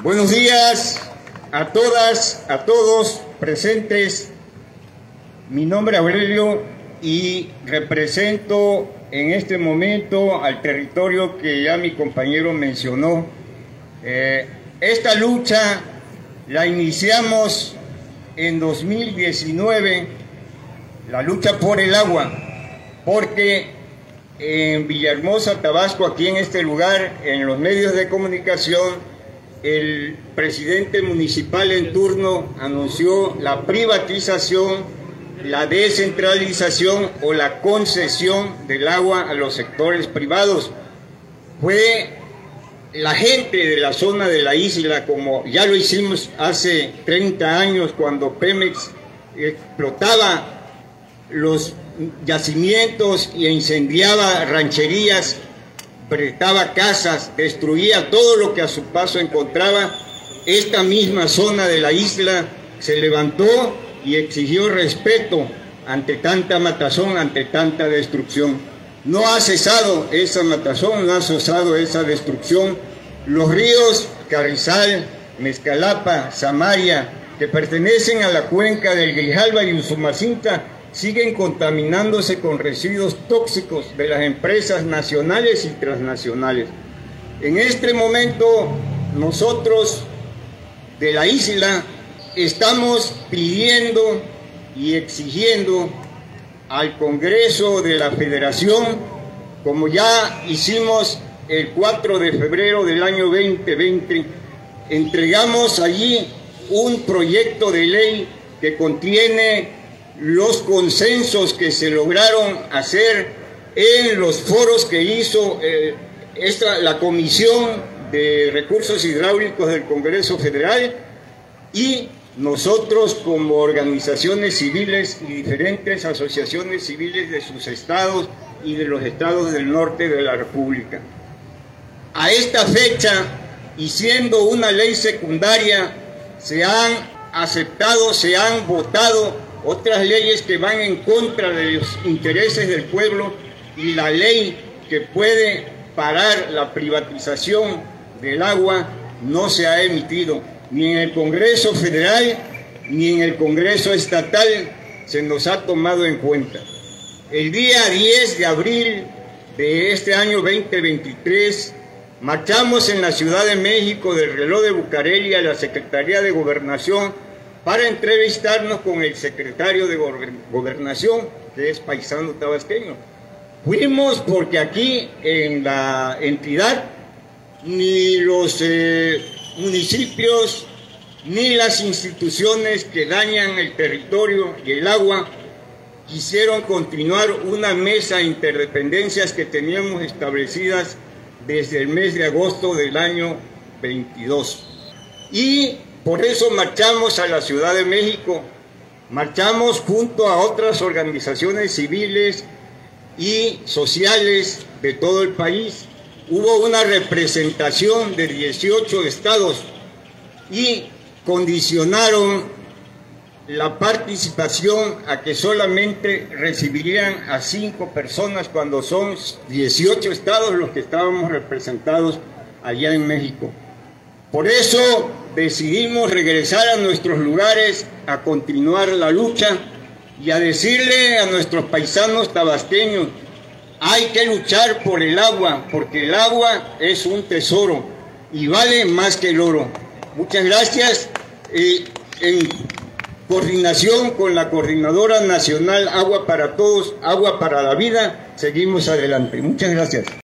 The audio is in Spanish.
Buenos días a todas, a todos presentes. Mi nombre es Aurelio y represento en este momento al territorio que ya mi compañero mencionó. Esta lucha la iniciamos en 2019, la lucha por el agua, porque en Villahermosa, Tabasco, aquí en este lugar, en los medios de comunicación, el presidente municipal en turno anunció la privatización, la descentralización o la concesión del agua a los sectores privados. Fue la gente de la zona de la isla, como ya lo hicimos hace 30 años cuando Pemex explotaba los yacimientos y incendiaba rancherías, apretaba casas, destruía todo lo que a su paso encontraba. Esta misma zona de la isla se levantó y exigió respeto ante tanta matazón, ante tanta destrucción. No ha cesado esa matazón, no ha cesado esa destrucción. Los ríos Carrizal, Mezcalapa, Samaria, que pertenecen a la cuenca del Grijalva y Usumacinta, siguen contaminándose con residuos tóxicos de las empresas nacionales y transnacionales. En este momento, nosotros de la isla estamos pidiendo y exigiendo al Congreso de la Federación, como ya hicimos el 4 de febrero del año 2020, entregamos allí un proyecto de ley que contiene los consensos que se lograron hacer en los foros que hizo la Comisión de Recursos Hidráulicos del Congreso Federal, y nosotros como organizaciones civiles y diferentes asociaciones civiles de sus estados y de los estados del norte de la República. A esta fecha, y siendo una ley secundaria, se han aceptado, se han votado otras leyes que van en contra de los intereses del pueblo, y la ley que puede parar la privatización del agua no se ha emitido. Ni en el Congreso Federal ni en el Congreso Estatal se nos ha tomado en cuenta. El día 10 de abril de este año 2023 marchamos en la Ciudad de México del reloj de Bucareli a la Secretaría de Gobernación para entrevistarnos con el secretario de Gobernación, que es paisano tabasqueño. Fuimos porque aquí en la entidad ni los municipios ni las instituciones que dañan el territorio y el agua quisieron continuar una mesa de interdependencias que teníamos establecidas desde el mes de agosto del año 22. Y por eso marchamos a la Ciudad de México, marchamos junto a otras organizaciones civiles y sociales de todo el país. Hubo una representación de 18 estados y condicionaron la participación a que solamente recibirían a 5 personas cuando son 18 estados los que estábamos representados allá en México. Por eso decidimos regresar a nuestros lugares a continuar la lucha y a decirle a nuestros paisanos tabasqueños: hay que luchar por el agua, porque el agua es un tesoro y vale más que el oro. Muchas gracias. En coordinación con la Coordinadora Nacional Agua para Todos, Agua para la Vida, seguimos adelante. Muchas gracias.